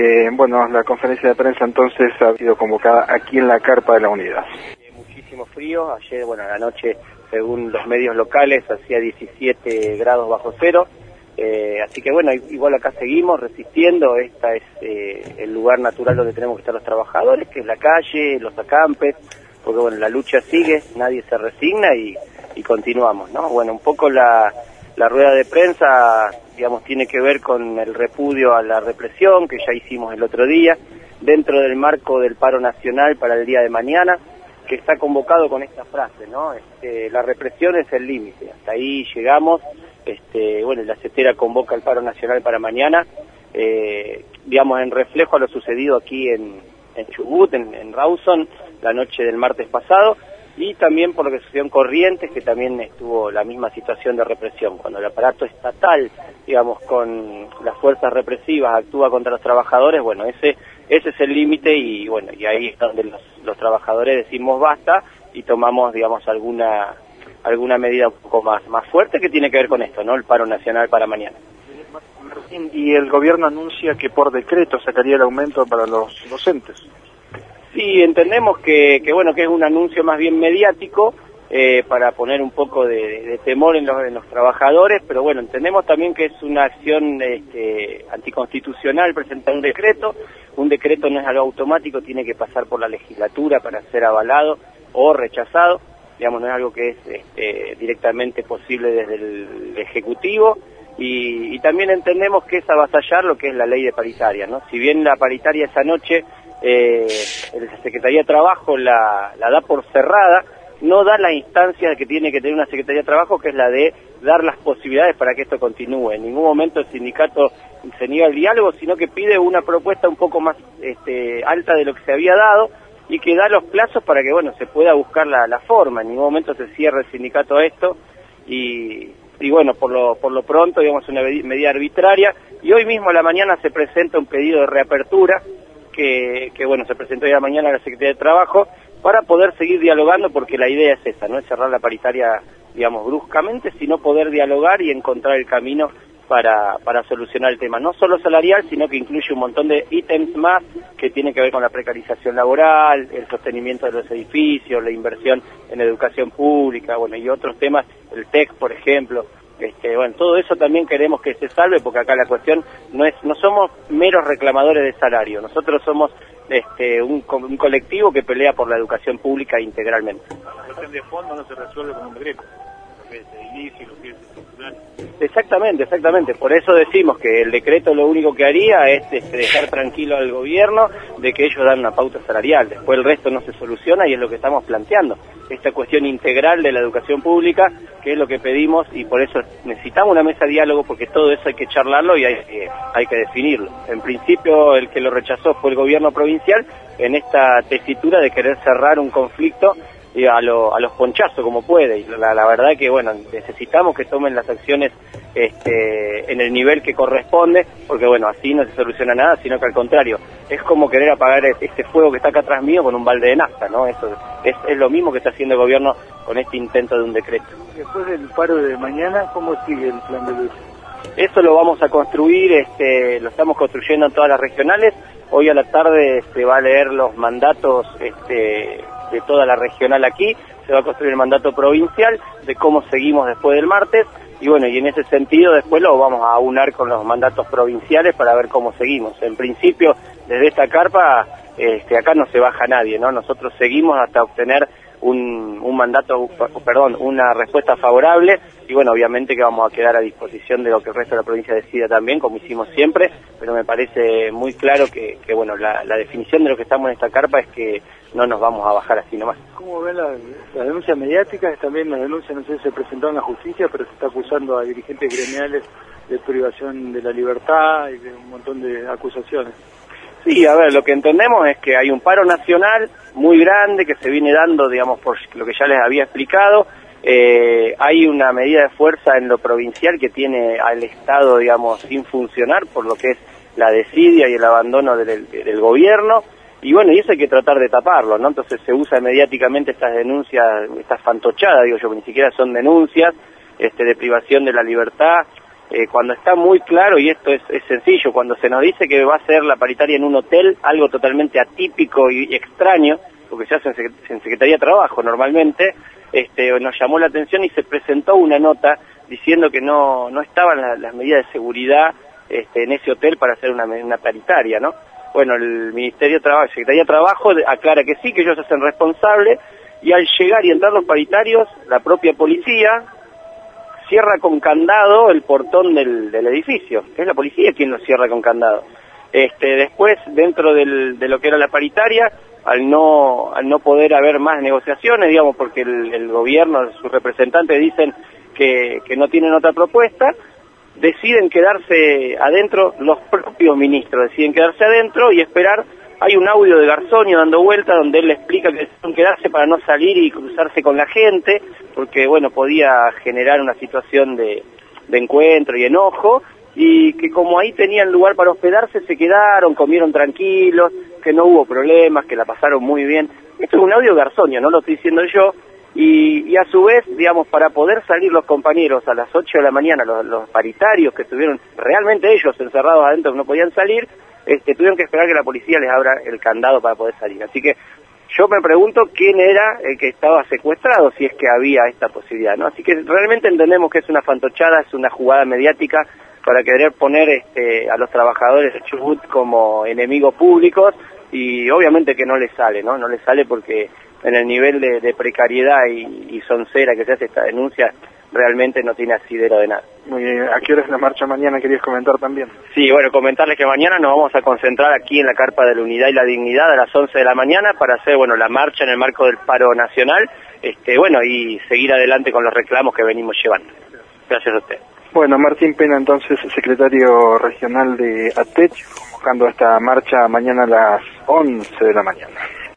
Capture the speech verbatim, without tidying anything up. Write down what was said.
Eh, bueno, la conferencia de prensa entonces ha sido convocada aquí en la carpa de la unidad. Muchísimo frío, ayer, bueno, a la noche, según los medios locales, hacía diecisiete grados bajo cero, eh, así que bueno, igual acá seguimos resistiendo. Esta es eh, el lugar natural donde tenemos que estar los trabajadores, que es la calle, los acampes, porque bueno, la lucha sigue, nadie se resigna y, y continuamos, ¿no? Bueno, un poco la, la rueda de prensa, digamos, tiene que ver con el repudio a la represión que ya hicimos el otro día, dentro del marco del paro nacional para el día de mañana, que está convocado con esta frase, ¿no? Este, la represión es el límite, hasta ahí llegamos. Este, bueno, la CETERA convoca el paro nacional para mañana, eh, digamos, en reflejo a lo sucedido aquí en, en Chubut, en, en Rawson, la noche del martes pasado, y también por lo que sucedió en Corrientes, que también estuvo la misma situación de represión. Cuando el aparato estatal, digamos, con las fuerzas represivas actúa contra los trabajadores, bueno, ese ese es el límite, y bueno, y ahí es donde los, los trabajadores decimos basta y tomamos, digamos, alguna alguna medida un poco más más fuerte que tiene que ver con esto, ¿no? El paro nacional para mañana. Y el gobierno anuncia que por decreto sacaría el aumento para los docentes. Sí, entendemos que, que bueno, que es un anuncio más bien mediático, eh, para poner un poco de, de temor en los, en los trabajadores, pero bueno, entendemos también que es una acción este, anticonstitucional presentar un decreto. Un decreto no es algo automático, tiene que pasar por la legislatura para ser avalado o rechazado. Digamos, no es algo que es este, directamente posible desde el Ejecutivo, y, y también entendemos que es avasallar lo que es la ley de paritaria, ¿no? Si bien la paritaria esa noche, eh, la Secretaría de Trabajo la, la da por cerrada, no da la instancia que tiene que tener una Secretaría de Trabajo, que es la de dar las posibilidades para que esto continúe. En ningún momento el sindicato se niega al diálogo, sino que pide una propuesta un poco más este, alta de lo que se había dado, y que da los plazos para que, bueno, se pueda buscar la, la forma. En ningún momento se cierra el sindicato a esto, y, y bueno, por lo, por lo pronto, digamos, una medida arbitraria, y hoy mismo a la mañana se presenta un pedido de reapertura, que, que bueno, se presentó hoy a la mañana a la Secretaría de Trabajo, para poder seguir dialogando, porque la idea es esa, no es cerrar la paritaria, digamos, bruscamente, sino poder dialogar y encontrar el camino para, para solucionar el tema, no solo salarial, sino que incluye un montón de ítems más que tienen que ver con la precarización laboral, el sostenimiento de los edificios, la inversión en educación pública, bueno, y otros temas, el T E C, por ejemplo. Este, bueno, todo eso también queremos que se salve, porque acá la cuestión no es, no somos meros reclamadores de salario, nosotros somos este, un, un colectivo que pelea por la educación pública integralmente. La cuestión de fondo no se resuelve con un decreto. Exactamente, exactamente. Por eso decimos que el decreto lo único que haría es este, dejar tranquilo al gobierno de que ellos dan una pauta salarial. Después el resto no se soluciona, y es lo que estamos planteando. Esta cuestión integral de la educación pública, que es lo que pedimos, y por eso necesitamos una mesa de diálogo, porque todo eso hay que charlarlo y hay, eh, hay que definirlo. En principio el que lo rechazó fue el gobierno provincial, en esta tesitura de querer cerrar un conflicto y a, lo, a los ponchazos como puede, y la, la verdad que bueno, necesitamos que tomen las acciones este, en el nivel que corresponde, porque bueno, así no se soluciona nada, sino que al contrario, es como querer apagar este fuego que está acá atrás mío con un balde de nafta, ¿no? Eso es, es lo mismo que está haciendo el gobierno con este intento de un decreto. Después del paro de mañana, ¿cómo sigue el plan de lucha? Eso lo vamos a construir, este, lo estamos construyendo en todas las regionales. Hoy a la tarde se va a leer los mandatos este, de toda la regional aquí, se va a construir el mandato provincial de cómo seguimos después del martes, y bueno, y en ese sentido después lo vamos a aunar con los mandatos provinciales para ver cómo seguimos. En principio, desde esta carpa, este, acá no se baja nadie, ¿no? Nosotros seguimos hasta obtener un, un mandato, perdón, una respuesta favorable, y bueno, obviamente que vamos a quedar a disposición de lo que el resto de la provincia decida también, como hicimos siempre, pero me parece muy claro que, que bueno, la, la definición de lo que estamos en esta carpa es que no nos vamos a bajar así nomás. ¿Cómo ven las la denuncias mediáticas? También las denuncias, no sé, se presentaron en la justicia, pero se está acusando a dirigentes gremiales de privación de la libertad y de un montón de acusaciones. Sí, a ver, lo que entendemos es que hay un paro nacional muy grande que se viene dando, digamos, por lo que ya les había explicado. Eh, hay una medida de fuerza en lo provincial que tiene al Estado, digamos, sin funcionar, por lo que es la desidia y el abandono del, del gobierno. Y bueno, y eso hay que tratar de taparlo, ¿no? Entonces se usa mediáticamente estas denuncias, estas fantochadas, digo yo, que ni siquiera son denuncias, este, de privación de la libertad, eh, cuando está muy claro, y esto es, es sencillo, cuando se nos dice que va a ser la paritaria en un hotel, algo totalmente atípico y, y extraño, porque se hace en, en Secretaría de Trabajo normalmente, este, nos llamó la atención y se presentó una nota diciendo que no, no estaban las, las medidas de seguridad este, en ese hotel para hacer una, una paritaria, ¿no? Bueno, el Ministerio de Trabajo, Secretaría de Trabajo aclara que sí, que ellos se hacen responsables, y al llegar y entrar los paritarios, la propia policía cierra con candado el portón del, del edificio. Es la policía quien lo cierra con candado. Este, después, dentro del, de lo que era la paritaria, al no al no poder haber más negociaciones, digamos, porque el, el gobierno, sus representantes dicen que, que no tienen otra propuesta, deciden quedarse adentro, los propios ministros deciden quedarse adentro y esperar. Hay un audio de Garzonio dando vuelta donde él le explica que deciden quedarse para no salir y cruzarse con la gente, porque bueno, podía generar una situación de, de encuentro y enojo, y que como ahí tenían lugar para hospedarse, se quedaron, comieron tranquilos, que no hubo problemas, que la pasaron muy bien. Esto es un audio de Garzonio, no lo estoy diciendo yo, y, y a su vez, digamos, para poder salir los compañeros a las ocho de la mañana, los, los paritarios que estuvieron realmente ellos encerrados adentro, que no podían salir, este, tuvieron que esperar que la policía les abra el candado para poder salir. Así que yo me pregunto quién era el que estaba secuestrado, si es que había esta posibilidad, ¿no? Así que realmente entendemos que es una fantochada, es una jugada mediática para querer poner este, a los trabajadores de Chubut como enemigos públicos, y obviamente que no les sale, ¿no? No les sale porque en el nivel de, de precariedad y, y soncera que se hace esta denuncia, realmente no tiene asidero de nada. Muy bien. ¿A qué hora es la marcha mañana? ¿Querías comentar también? Sí, bueno, comentarles que mañana nos vamos a concentrar aquí en la Carpa de la Unidad y la Dignidad a las once de la mañana para hacer, bueno, la marcha en el marco del paro nacional, este, bueno, y seguir adelante con los reclamos que venimos llevando. Gracias a usted. Bueno, Martín Pena, entonces, secretario regional de A T E C H, convocando esta marcha mañana a las once de la mañana.